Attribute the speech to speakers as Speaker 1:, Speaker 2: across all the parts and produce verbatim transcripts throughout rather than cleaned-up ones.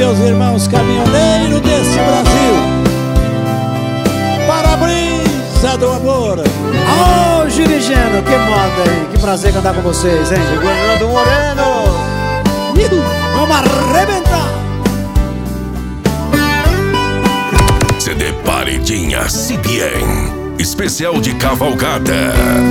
Speaker 1: meus irmãos caminhoneiros desse Brasil. Para-brisa do amor.
Speaker 2: Ô, oh, Girigeno, que moda, hein? Que prazer cantar com vocês, hein?
Speaker 3: Fernando Moreno.
Speaker 2: Vamos arrebentar.
Speaker 4: C D Paredinha C B N especial de cavalgada.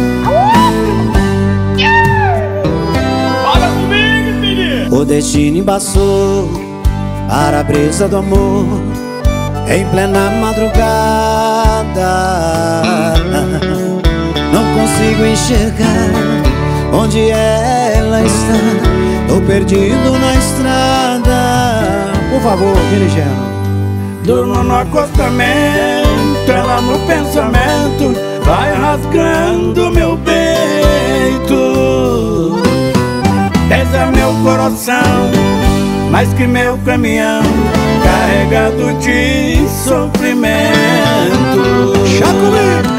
Speaker 3: Fala comigo, menino.
Speaker 2: O destino embaçou para a brisa do amor em plena madrugada. Não consigo enxergar onde ela está. Tô perdido na estrada. Por favor, Girigeno.
Speaker 1: Durmo no acostamento, ela no pensamento vai rasgando meu peito. Pesa meu coração, mais que meu caminhão carregado de sofrimento.
Speaker 2: Já comigo.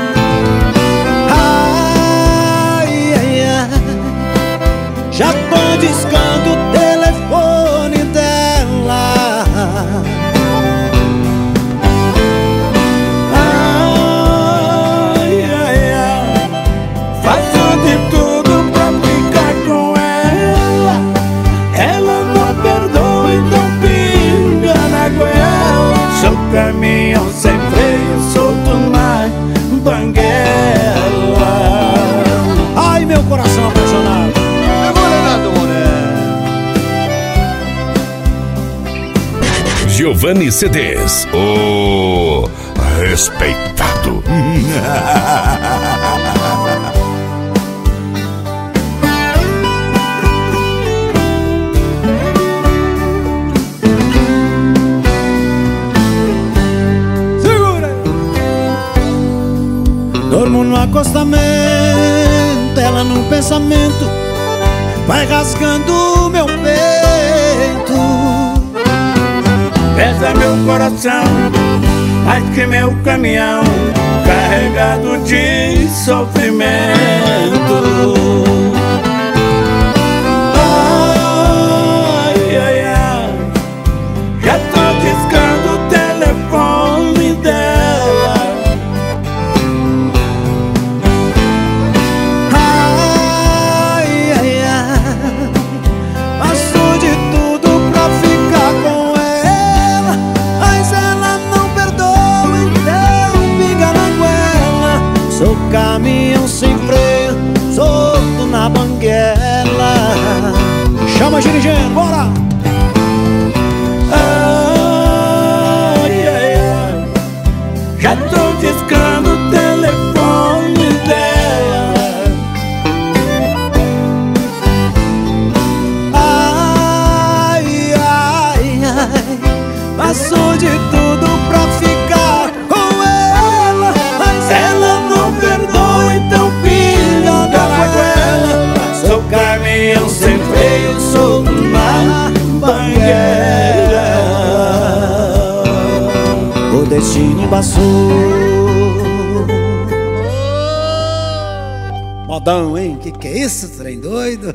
Speaker 2: Ai, ai, ai, já tô discando o telefone dela.
Speaker 1: Ai, ai, ai, faço de tudo pra ficar com ela. Ela não perdoa, então pinga na goela. Sou caminhão sem freio, solto na banguela.
Speaker 2: Ai, meu coração apaixonado.
Speaker 4: Giovanni C Ds, o respeitado.
Speaker 2: Segura! Dormo no acostamento, ela no pensamento vai rasgando meu peito.
Speaker 1: Pesa meu coração, mais que meu caminhão carregado de sofrimento. Ai, ai, ai, já tô discando o telefone dela.
Speaker 2: Ai, ai, ai, passou de tudo pra ficar com ela, mas ela não perdoa, então pinga na goela. Sou caminhão sem freio, solto na banguela. Chama, Girigeno, bora!
Speaker 1: Ai, ai, ai, já tô discando o telefone dela.
Speaker 2: Ai, ai, ai, passou de tudo pra ficar com ela, mas ela não perdoa, então pinga na goela.
Speaker 1: Sou caminhão sem freio, solto na banguela.
Speaker 2: O destino embaçou. Modão, hein? Que que é isso, trem doido?